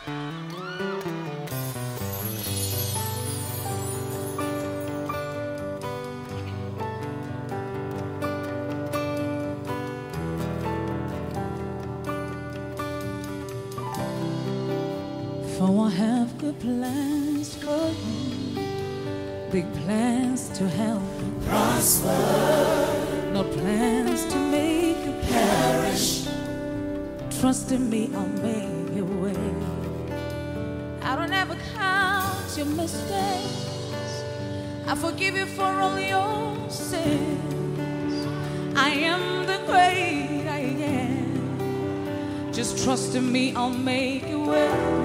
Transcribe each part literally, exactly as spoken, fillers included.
For I have good plans for you, big plans to help you prosper, not plans to make you perish. Trust in me, I'll make your way. I don't ever count your mistakes, I forgive you for all your sins. I am the great I am. Just trust in me, I'll make your way.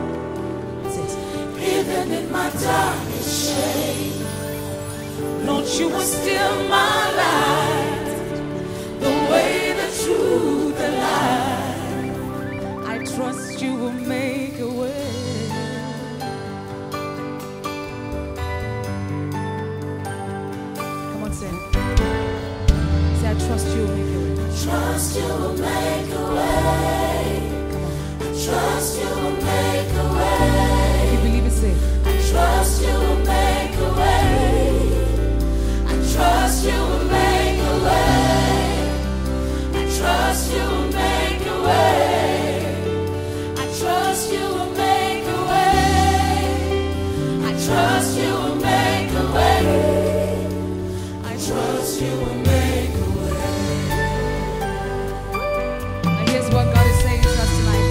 Even in my darkest shade, Lord, you are still my light, the way, the truth, the life. I trust you will make a way. Come on, say it. Say, I trust you will make a way. Trust you will make a way. I trust you will make a way. I trust you will make a way. I trust you will make a way. I trust you will make a way. I trust you will make a way. I trust you will make a way. I trust you will make a way. And here's what God is saying to us tonight.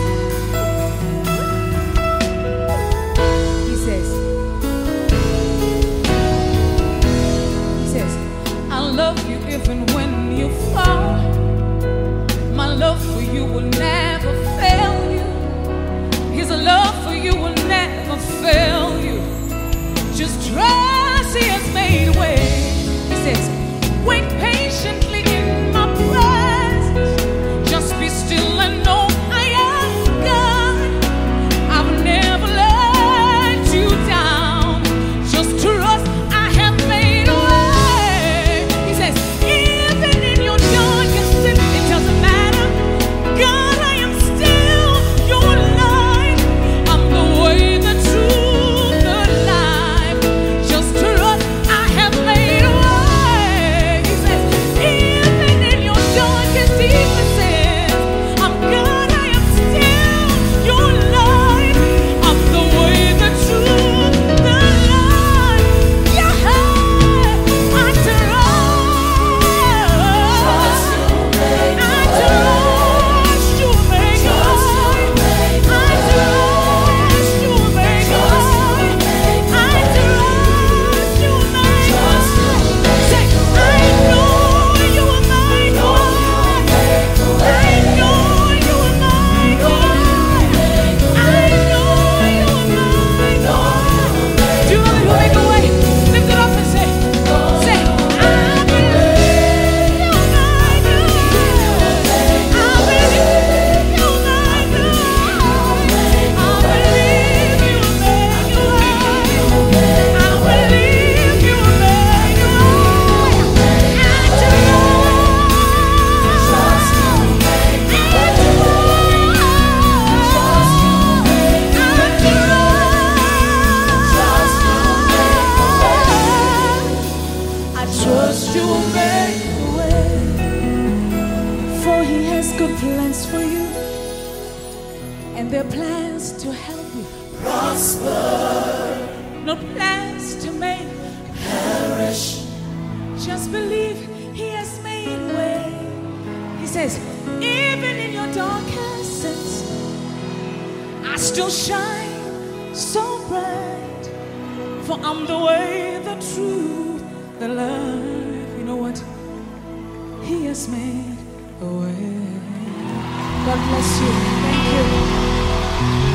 Even when you fall, my love for you will never fail you. His love for you will never fail you. Just trust He has made a way. He says, wait patiently in my presence. Just be still and know I am God. I've never let you down. Just trust I have made a way. He says, plans for you, and their plans to help you prosper, no plans to make perish. Just believe He has made a way. He says, even in your darkest sins, I still shine so bright, for I'm the way, the truth, the life. You know what? He has made a way. God bless you. Thank you.